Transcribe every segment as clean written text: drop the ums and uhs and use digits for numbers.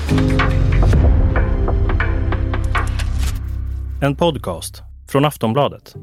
En podcast från Aftonbladet.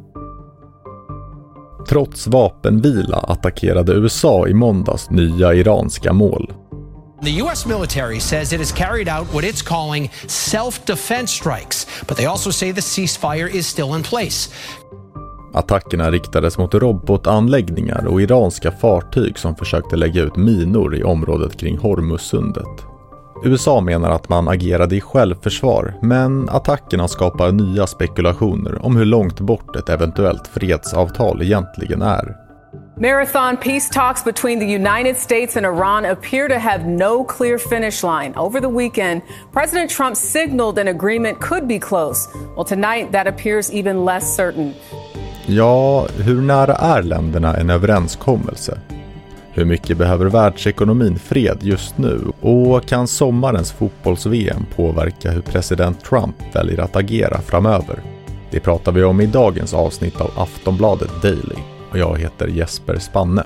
Trots vapenvila attackerade USA i måndags nya iranska mål. The U.S. military says it has carried out what it's calling self-defense strikes, but they also say the ceasefire is still in place. Attackerna riktades mot robotanläggningar och iranska fartyg som försökte lägga ut minor i området kring Hormuzsundet. USA menar att man agerade i självförsvar, men attackerna skapar nya spekulationer om hur långt bort ett eventuellt fredsavtal egentligen är. Marathon peace talks between the United States and Iran appear to have no clear finish line. Over the weekend, President Trump signaled an agreement could be close. Well, tonight that appears even less certain. Ja, hur nära är länderna en överenskommelse? Hur mycket behöver världsekonomin fred just nu? Och kan sommarens fotbolls-VM påverka hur president Trump väljer att agera framöver? Det pratar vi om i dagens avsnitt av Aftonbladet Daily. Och jag heter Jesper Spanne.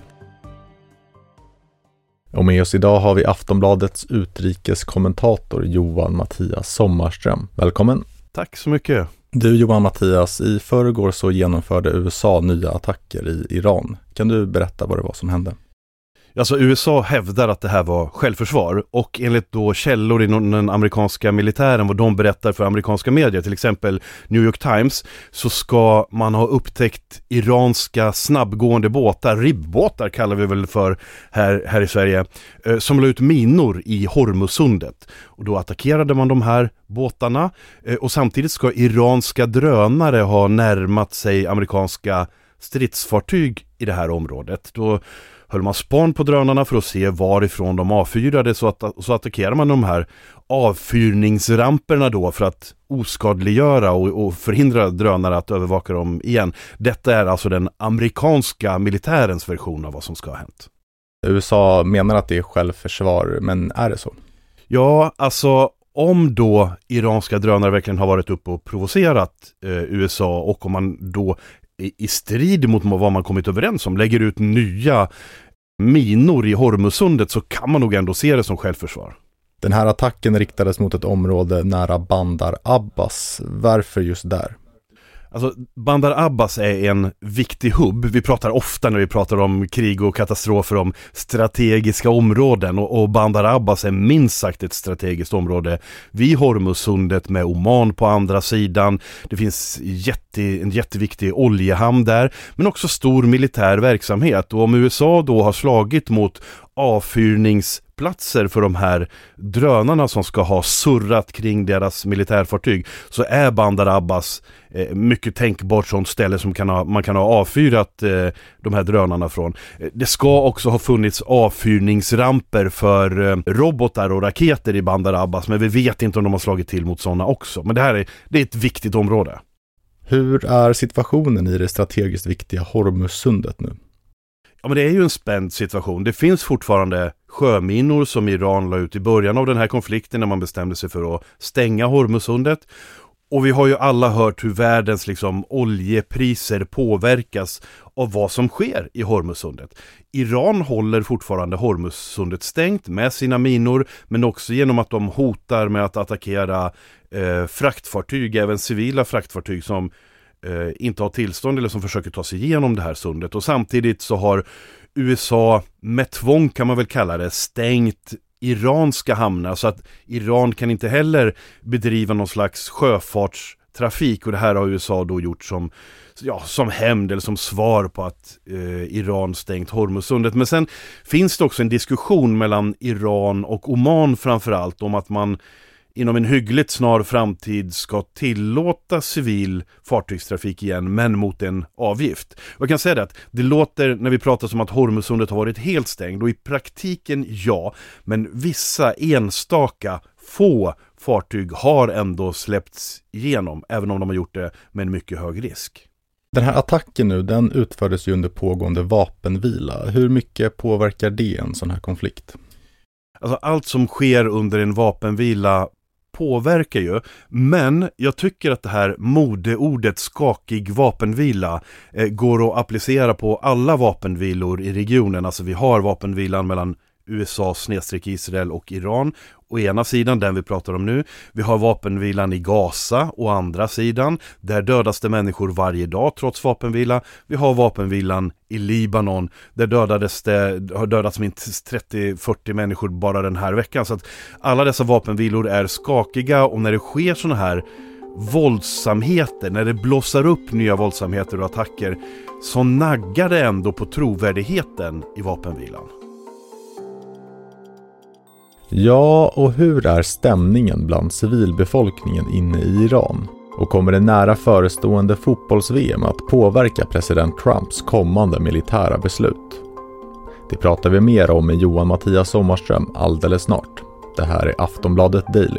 Och med oss idag har vi Aftonbladets utrikeskommentator Johan Mattias Sommarström. Välkommen! Tack så mycket! Du Johan Mattias, i förrgår så genomförde USA nya attacker i Iran. Kan du berätta vad det var som hände? Alltså USA hävdar att det här var självförsvar och enligt då källor inom den amerikanska militären, vad de berättar för amerikanska medier, till exempel New York Times, så ska man ha upptäckt iranska snabbgående båtar, ribbåtar kallar vi väl för här i Sverige, som la ut minor i Hormuzsundet. Och då attackerade man de här båtarna och samtidigt ska iranska drönare ha närmat sig amerikanska stridsfartyg i det här området. Då höll man span på drönarna för att se varifrån de avfyrade, så attackerar man de här avfyrningsramperna då för att oskadliggöra och förhindra drönare att övervaka dem igen. Detta är alltså den amerikanska militärens version av vad som ska ha hänt. USA menar att det är självförsvar, men är det så? Ja, alltså om då iranska drönare verkligen har varit uppe och provocerat USA, och om man då i strid mot vad man kommit överens om lägger ut nya minor i Hormuzsundet, så kan man nog ändå se det som självförsvar. Den här attacken riktades mot ett område nära Bandar Abbas. Varför just där? Alltså, Bandar Abbas är en viktig hubb. Vi pratar ofta när vi pratar om krig och katastrofer om strategiska områden, och Bandar Abbas är minst sagt ett strategiskt område vid Hormuzsundet med Oman på andra sidan. Det finns en jätteviktig oljehamn där, men också stor militär verksamhet. Och om USA då har slagit mot avfyrningsplatser för de här drönarna som ska ha surrat kring deras militärfartyg, så är Bandar Abbas mycket tänkbart sånt ställe som man kan ha avfyrat de här drönarna från. Det ska också ha funnits avfyrningsramper för robotar och raketer i Bandar Abbas, men vi vet inte om de har slagit till mot sådana också. Men det är ett viktigt område. Hur är situationen i det strategiskt viktiga Hormuzsundet nu? Ja, men det är ju en spänd situation. Det finns fortfarande sjöminor som Iran la ut i början av den här konflikten när man bestämde sig för att stänga Hormuzsundet. Och vi har ju alla hört hur världens oljepriser påverkas av vad som sker i Hormuzsundet. Iran håller fortfarande Hormuzsundet stängt med sina minor, men också genom att de hotar med att attackera fraktfartyg, även civila fraktfartyg som inte har tillstånd eller som försöker ta sig igenom det här sundet. Och samtidigt så har USA med tvång, kan man väl kalla det, stängt iranska hamnar, så att Iran kan inte heller bedriva någon slags sjöfartstrafik, och det här har USA då gjort som hämnd eller som svar på att Iran stängt Hormuzsundet. Men sen finns det också en diskussion mellan Iran och Oman framförallt om att man inom en hyggligt snar framtid ska tillåta civil fartygstrafik igen, men mot en avgift. Och jag kan säga det att det låter, när vi pratar som att Hormuzsundet har varit helt stängt, och i praktiken ja, men vissa enstaka få fartyg har ändå släppts igenom, även om de har gjort det med en mycket hög risk. Den här attacken nu, den utfördes ju under pågående vapenvila. Hur mycket påverkar det en sån här konflikt? Alltså allt som sker under en vapenvila påverkar ju, men jag tycker att det här modeordet skakig vapenvila går att applicera på alla vapenvilor i regionen. Alltså vi har vapenvilan mellan USA/Israel och Iran, å ena sidan, den vi pratar om nu. Vi har vapenvilan i Gaza å andra sidan. Där dödas det människor varje dag trots vapenvila. Vi har vapenvilan i Libanon. Där har dödats minst 30-40 människor bara den här veckan. Så att alla dessa vapenvilor är skakiga, och när det sker såna här våldsamheter, när det blossar upp nya våldsamheter och attacker, så naggar det ändå på trovärdigheten i vapenvilan. Ja, och hur är stämningen bland civilbefolkningen inne i Iran? Och kommer det nära förestående fotbolls-VM att påverka president Trumps kommande militära beslut? Det pratar vi mer om med Johan Mattias Sommarström alldeles snart. Det här är Aftonbladet Daily.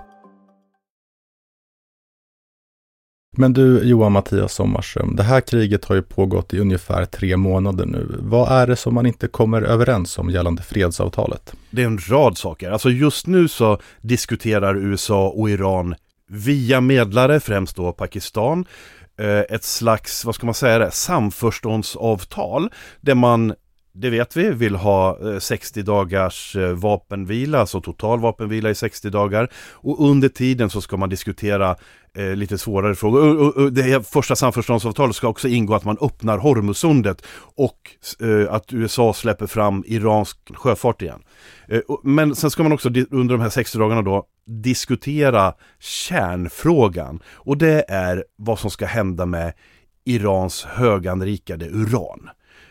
Men du, Johan Mattias Sommarström, det här kriget har ju pågått i ungefär 3 månader nu. Vad är det som man inte kommer överens om gällande fredsavtalet? Det är en rad saker. Alltså just nu så diskuterar USA och Iran via medlare, främst då Pakistan, ett slags, vad ska man säga det, samförståndsavtal där man, det vet vi, vill ha 60 dagars vapenvila, alltså total vapenvila i 60 dagar, och under tiden så ska man diskutera lite svårare frågor. Och det första samförståndsavtalet ska också ingå att man öppnar Hormuzsundet och att USA släpper fram iransk sjöfart igen. Men sen ska man också under de här 60 dagarna då diskutera kärnfrågan, och det är vad som ska hända med Irans höganrikade uran.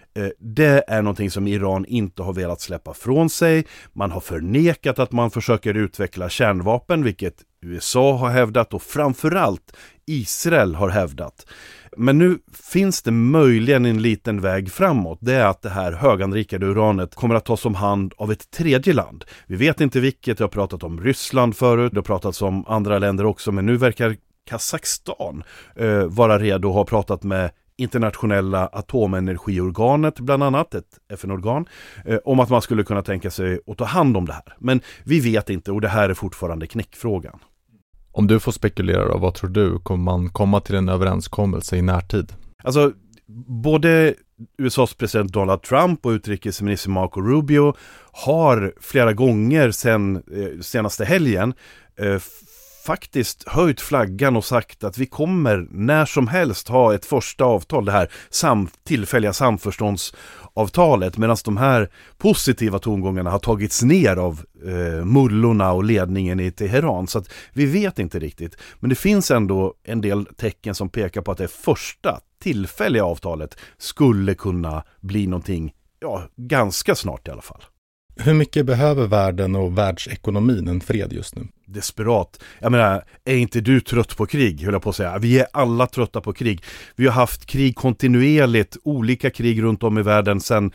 Det är någonting som Iran inte har velat släppa från sig. Man har förnekat att man försöker utveckla kärnvapen, vilket USA har hävdat och framförallt Israel har hävdat. Men nu finns det möjligen en liten väg framåt. Det är att det här höganrikade uranet kommer att tas om hand av ett tredje land. Vi vet inte vilket. Jag har pratat om Ryssland förut, det har pratats om andra länder också, men nu verkar Kazakstan vara redo och ha pratat med internationella atomenergiorganet, bland annat ett FN-organ, om att man skulle kunna tänka sig att ta hand om det här. Men vi vet inte, och det här är fortfarande knäckfrågan. Om du får spekulera då, vad tror du? Kommer man komma till en överenskommelse i närtid? Alltså, både USAs president Donald Trump och utrikesminister Marco Rubio har flera gånger sedan senaste helgen faktiskt höjt flaggan och sagt att vi kommer när som helst ha ett första avtal, det här tillfälliga samförståndsavtalet, medan de här positiva tongångarna har tagits ner av mullorna och ledningen i Teheran, så att vi vet inte riktigt. Men det finns ändå en del tecken som pekar på att det första tillfälliga avtalet skulle kunna bli någonting, ja, ganska snart i alla fall. Hur mycket behöver världen och världsekonomin en fred just nu? Desperat. Jag menar, är inte du trött på krig, höll jag på att säga. Vi är alla trötta på krig. Vi har haft krig kontinuerligt, olika krig runt om i världen sedan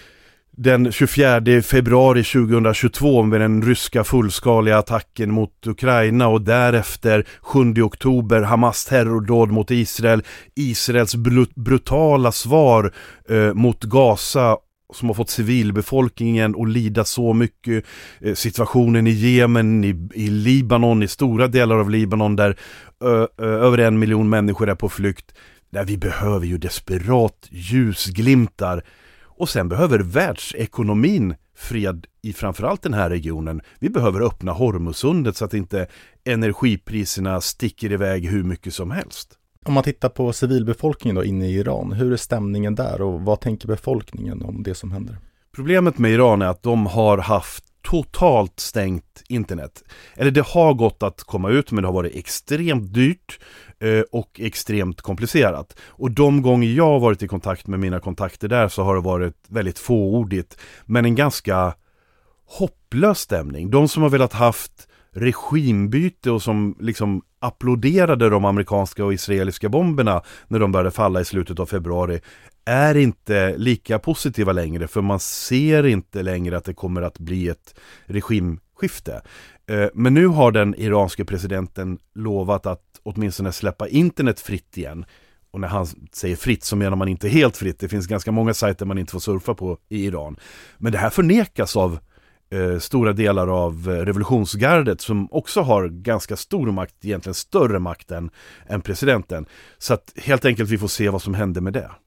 den 24 februari 2022 med den ryska fullskaliga attacken mot Ukraina, och därefter 7 oktober Hamas terrordåd mot Israel, Israels brutala svar mot Gaza som har fått civilbefolkningen att lida så mycket, situationen i Jemen, i Libanon, i stora delar av Libanon där över 1 miljon människor är på flykt. Där vi behöver ju desperat ljusglimtar. Och sen behöver världsekonomin fred i framförallt den här regionen. Vi behöver öppna Hormuzsundet så att inte energipriserna sticker iväg hur mycket som helst. Om man tittar på civilbefolkningen då inne i Iran, hur är stämningen där och vad tänker befolkningen om det som händer? Problemet med Iran är att de har haft totalt stängt internet. Eller det har gått att komma ut, men det har varit extremt dyrt och extremt komplicerat. Och de gånger jag har varit i kontakt med mina kontakter där så har det varit väldigt fåordigt, men en ganska hopplös stämning. De som har velat haft regimbyte och som liksom applåderade de amerikanska och israeliska bomberna när de började falla i slutet av februari är inte lika positiva längre, för man ser inte längre att det kommer att bli ett regimskifte. Men nu har den iranske presidenten lovat att åtminstone släppa internet fritt igen. Och när han säger fritt så menar man inte helt fritt. Det finns ganska många sajter man inte får surfa på i Iran. Men det här förnekas av stora delar av revolutionsgardet som också har ganska stor makt, egentligen större makt än presidenten. Så att helt enkelt vi får se vad som händer med det.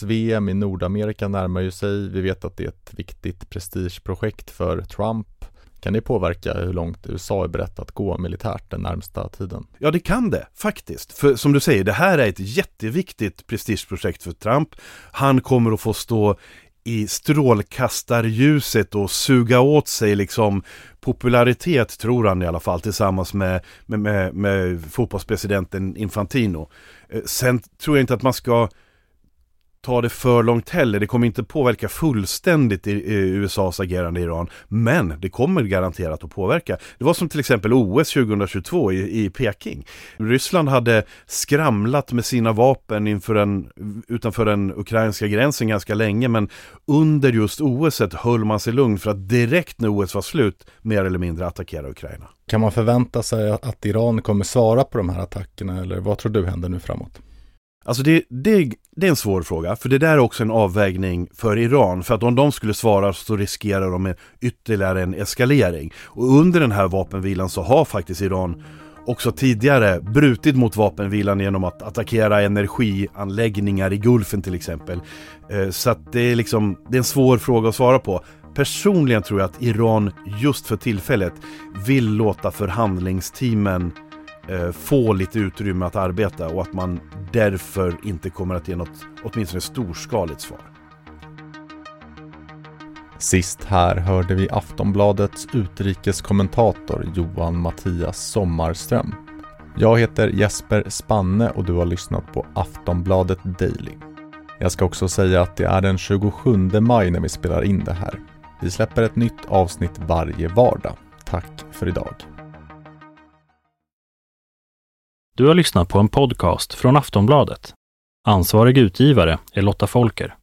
Fotbolls-VM i Nordamerika närmar ju sig. Vi vet att det är ett viktigt prestigeprojekt för Trump. Kan det påverka hur långt USA är berett att gå militärt den närmsta tiden? Ja, det kan det faktiskt. För som du säger, det här är ett jätteviktigt prestigeprojekt för Trump. Han kommer att få stå i strålkastarljuset och suga åt sig liksom popularitet, tror han i alla fall, tillsammans med fotbollspresidenten Infantino. Sen tror jag inte att man ska ta det för långt heller. Det kommer inte påverka fullständigt i USAs agerande i Iran, men det kommer garanterat att påverka. Det var som till exempel OS 2022 i Peking. Ryssland hade skramlat med sina vapen utanför den ukrainska gränsen ganska länge, men under just OS höll man sig lugn för att direkt när OS var slut mer eller mindre attackera Ukraina. Kan man förvänta sig att Iran kommer svara på de här attackerna, eller vad tror du händer nu framåt? Alltså det är en svår fråga, för det där är också en avvägning för Iran, för att om de skulle svara så riskerar de ytterligare en eskalering. Och under den här vapenvilan så har faktiskt Iran också tidigare brutit mot vapenvilan genom att attackera energianläggningar i Gulfen till exempel. Så att det är en svår fråga att svara på. Personligen tror jag att Iran just för tillfället vill låta förhandlingsteamen få lite utrymme att arbeta, och att man därför inte kommer att ge något åtminstone storskaligt svar. Sist här hörde vi Aftonbladets utrikeskommentator Johan Mattias Sommarström. Jag heter Jesper Spanne och du har lyssnat på Aftonbladet Daily. Jag ska också säga att det är den 27 maj när vi spelar in det här. Vi släpper ett nytt avsnitt varje vardag. Tack för idag. Du har lyssnat på en podcast från Aftonbladet. Ansvarig utgivare är Lotta Folker.